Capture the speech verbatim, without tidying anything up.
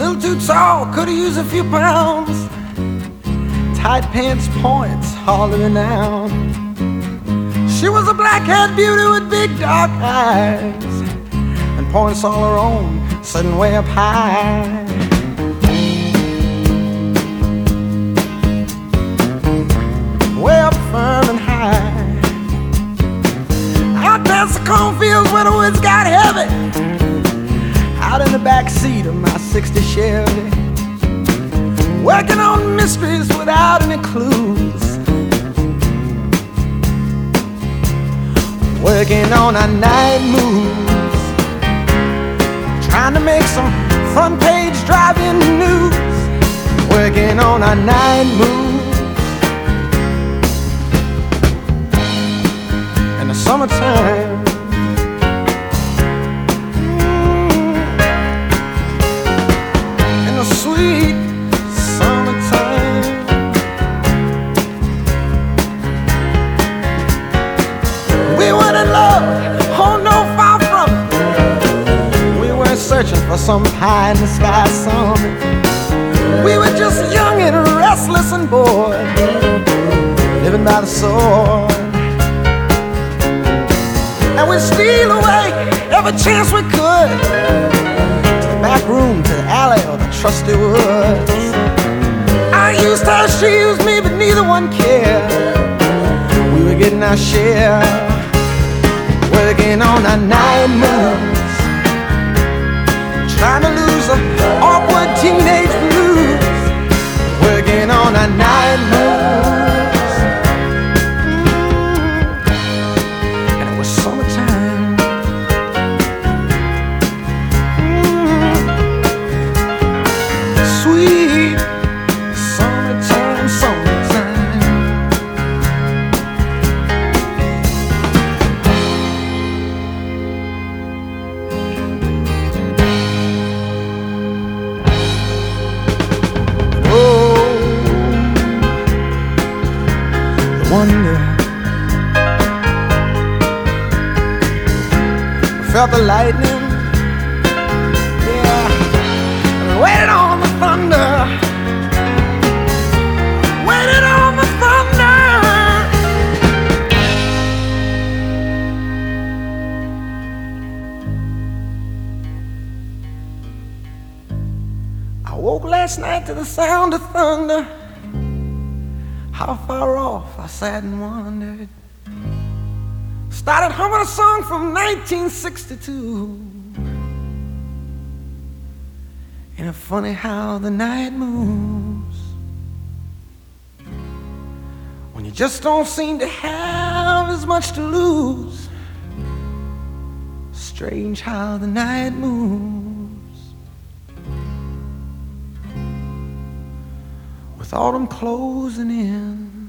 little too tall, could've used a few pounds. Tight pants points, hardly renowned. She was a black-haired beauty with big dark eyes, and points all her own, sitting way up high. Way up firm and high. Out past the cornfields where the woods got heavy, out in the back seat of my sixty Chevy, working on mysteries without any clues, working on our night moves, trying to make some front page driving news, working on our night moves. In the summertime, in the sweet summertime, we weren't in love, oh no, far from it. We weren't searching for some pie in the sky summit. We were just young and restless and bored, living by the sword. And we'd steal away every chance we could, to the back room, to the alley, or the trusty woods. I used her, she used me, but neither one cared. We were getting our share, working on our night moves, trying to lose the awkward teenage blues, working on our night moves. And it was summertime. Mm. Sweet summertime, summertime. Wonder, I felt the lightning, yeah, and waited on the thunder, waited on the thunder. I woke last night to the sound of thunder. How far off I sat and wondered. Started humming a song from nineteen sixty-two. Ain't it funny how the night moves, when you just don't seem to have as much to lose. Strange how the night moves, with autumn closing in.